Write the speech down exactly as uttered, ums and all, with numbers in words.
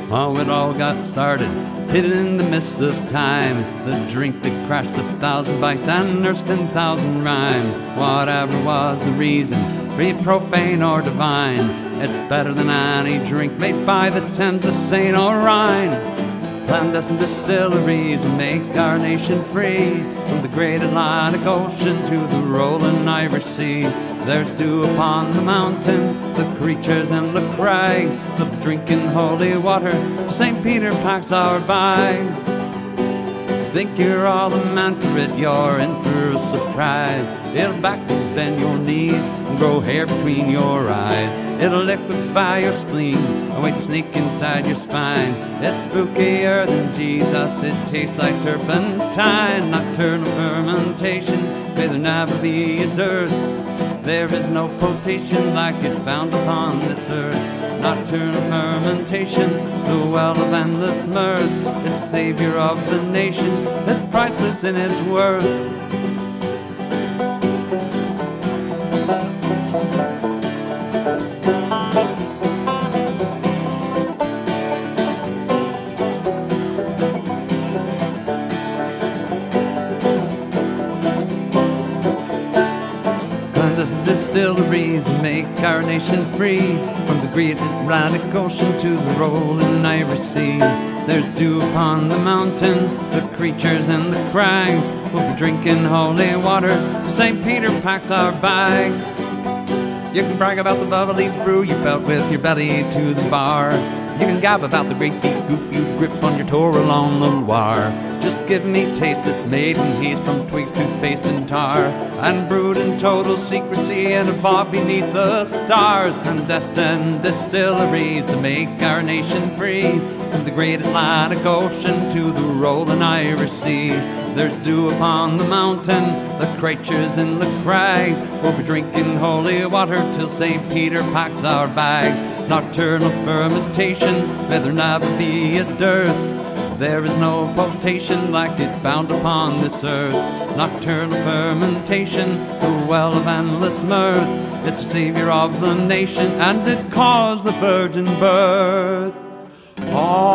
how it all got started, hidden in the mist of time. The drink that crashed a thousand bikes and nursed ten thousand rhymes. Whatever was the reason, be it profane or divine, it's better than any drink made by the Thames, the Seine or Rhine. Clandestine distilleries make our nation free, from the great Atlantic Ocean to the rolling Irish Sea. There's dew upon the mountain, the creatures and the crags, of drinking holy water, Saint Peter packs our bags. Think you're all the man for it, you're in for a surprise. It'll back to bend your knees and grow hair between your eyes. It'll liquefy your spleen and wait to sneak inside your spine. It's spookier than Jesus, it tastes like turpentine. Nocturnal fermentation, may there never be a dearth. There is no potation like it found upon this earth. Nocturnal fermentation, the well of endless mirth. It's the savior of the nation, it's priceless in its worth. Distilleries make our nation free, from the great Atlantic Ocean to the rolling Irish Sea. There's dew upon the mountain, the creatures and the crags, we'll be drinking holy water, Saint Peter packs our bags. You can brag about the bubbly brew you felt with your belly to the bar. You can gab about the great deep goop you grip on your tour along the Loire. Just give me taste that's made in heat from twigs, toothpaste, and tar, and brewed in total secrecy in a bar beneath the stars. Clandestine distilleries to make our nation free, from the great Atlantic Ocean to the rolling Irish Sea. There's dew upon the mountain, the creatures in the crags, we'll be drinking holy water till Saint Peter packs our bags. Nocturnal fermentation, may there never be a dearth. There is no potation like it found upon this earth. Nocturnal fermentation, the well of endless mirth. It's the savior of the nation, and it caused the virgin birth. All